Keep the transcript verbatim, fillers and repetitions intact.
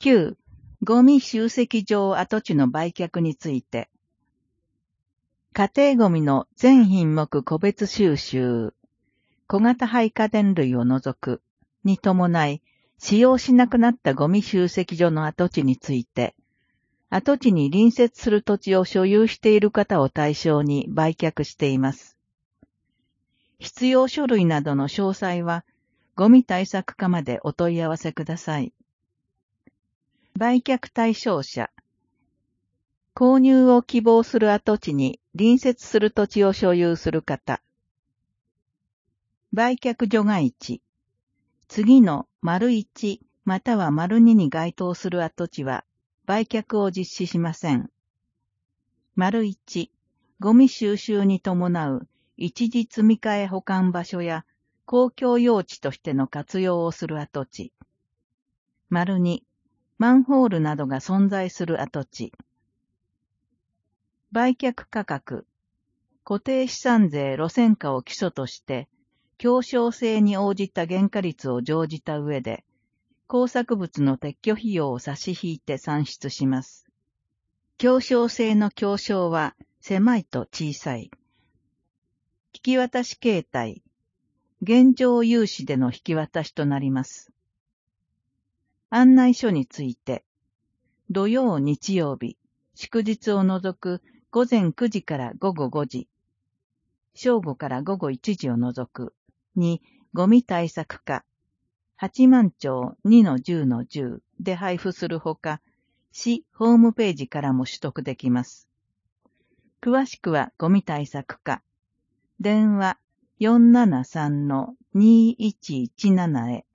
旧ゴミ集積場跡地の売却について、家庭ゴミの全品目個別収集、小型廃家電類を除くに伴い、使用しなくなったゴミ集積所の跡地について、跡地に隣接する土地を所有している方を対象に売却しています。必要書類などの詳細は、ゴミ対策課までお問い合わせください。売却対象者。購入を希望する跡地に隣接する土地を所有する方。売却除外地。次の丸いちまたは丸にに該当する跡地は売却を実施しません。丸いち、ゴミ収集に伴う一時積み替え保管場所や公共用地としての活用をする跡地。丸に、マンホールなどが存在する跡地。売却価格。固定資産税路線価を基礎として、協商性に応じた原価率を乗じた上で、工作物の撤去費用を差し引いて算出します。協商性の協商は狭いと小さい。引き渡し形態。現状融資での引き渡しとなります。案内書について、土曜日曜日、祝日を除く午前くじから午後ごじ、正午から午後いちじを除くにゴミ対策課、八万町 にのじゅうのじゅう で配布するほか、市ホームページからも取得できます。詳しくはゴミ対策課、電話 よんななさんのにいちいちなな へ。